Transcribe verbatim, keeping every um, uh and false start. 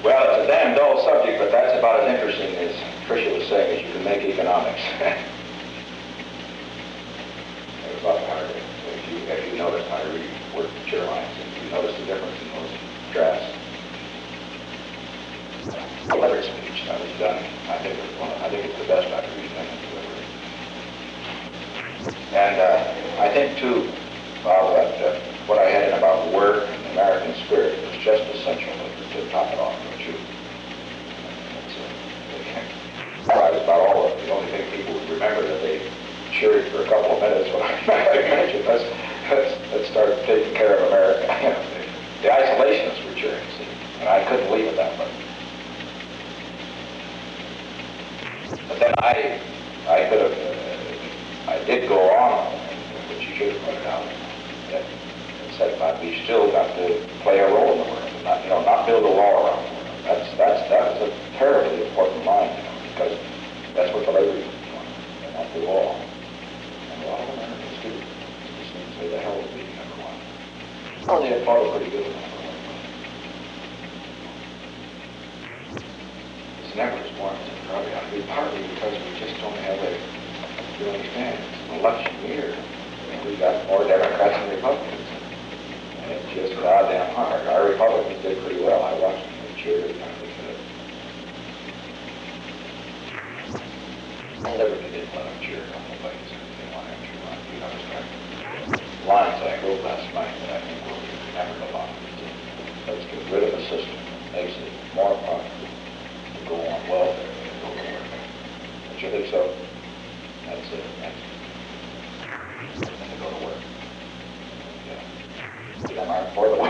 Well, it's a damn dull subject, but that's about as interesting as Tricia was saying, as you can make economics. It was about how, if you, if you notice how I really work the chair lines, if you notice the difference in those drafts. The letter speech that was done, I think, was one of, I think it's the best I've really done in delivery. And uh, I think, too, Bob, that uh, what I had in about work and the American spirit was just essential to, to top it off, don't you? That was about all of it. The only thing people would remember that they cheered for a couple of minutes when I, I mentioned let's, let's, let's start taking care of America. You know, the, the isolationists were cheering, see, and I couldn't leave it that way. But then I, I could have, uh, I did go on, which you should have pointed out, that said that we still got to play a role in the world, and not, you know, not build a wall around the world. That's that's that was a terribly important line, you know, because that's what the labor unions want, they want the wall. And a lot of Americans do. Just seem to say the hell with being number one. Or they had fought it pretty good with number one. It's never as warm as it probably ought to be, partly because we just don't have a, you understand, it's an election year. I mean, we got more Democrats than Republicans. And it's just goddamn hard. Our Republicans did pretty well. I watched them. They cheered every time they could. I never did let them cheer a couple of ways. They want to cheer on. You understand? Lines I wrote last night that I think will be remembered a lot. Let's get rid of a system that makes it more popular to go on welfare than to go to work. Don't you think so? That's it. That's it. And to go to work. Yeah. I'm for the